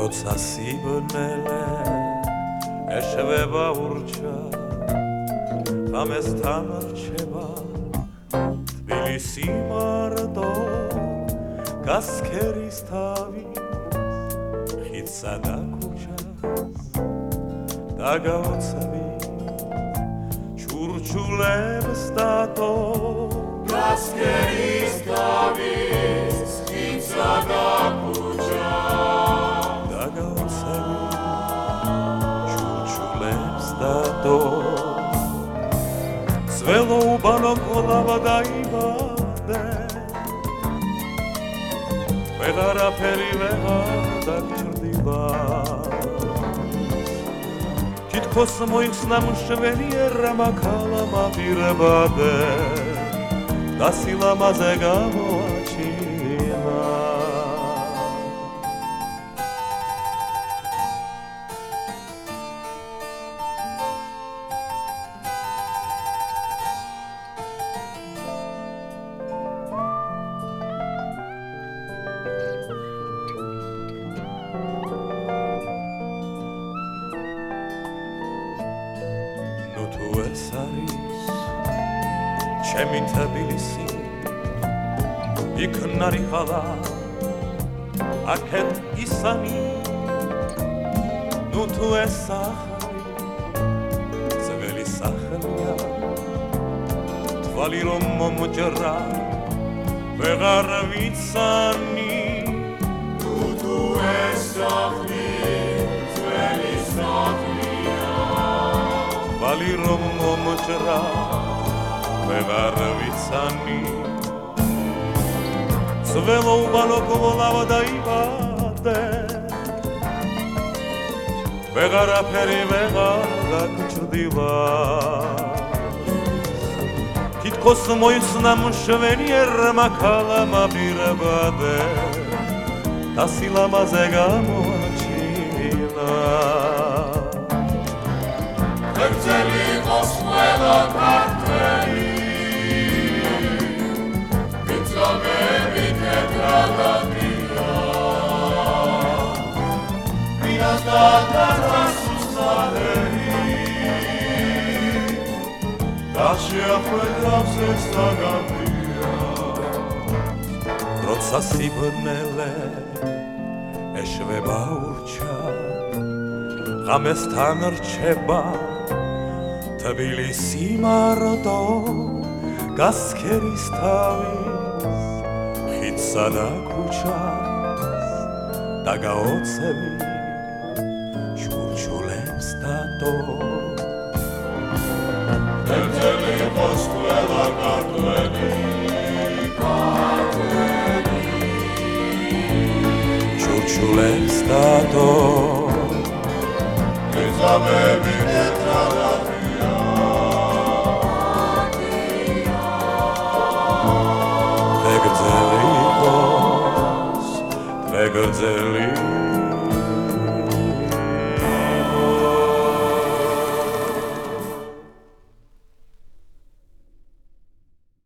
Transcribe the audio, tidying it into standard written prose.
როცა სიბნელე ეშვება ურჩა ღამესთან რჩება თბილისი მარტო გასქერის თავის ხიდსა და ქუჩას დაგავცები ჩურჩულებს დატო გასქერის თავის ხიდსა და ქუჩას დაგავცები ჩურჩულებს დატო ძველო უბანო ყოლავა დაიბადე ვეღარაფერი ვეღარ დაგჭირდება თითქოს მოიხსნა მშვენიერ მაქალამა პირბადე და სილამაზე გამოაჩინა ეს არის ჩემი თბილისი იქ ნარიხალა აქეთ ისანი ნუ თუ ეს სახარი ძველი სახელია თვალი რომ მომჯერა ვეღარ ვიცანი ნუ თუ ეს სახლი ძველი სახლია თვალი რომ მომჯერა ვეღარ ვიცანი ძველო უბანო ყოლავა დაიბადე ვეღარაფერი ვეღარ დაგჭირდება თითქოს მოიხსნა მშვენიერ მაქალამა პირბადე და სილამაზე გამოაჩინა გრძელი იყოს ყველა ქართველი ვიწამები თეთრადადია ვინას დაგასუსტებელი და შეახვედრავს ეს საგანია როცა სიბნელე ეშვება ურჩა ღამესთან რჩება თბილისი მარტო გასქერის თავის ხიდსა და ქუჩას დაგაოცები ჩურჩულებს დატო გრძელი იყოს ყველა ქართველი ჩურჩულებს დატო ვიწამები თეთრადადია გრძელი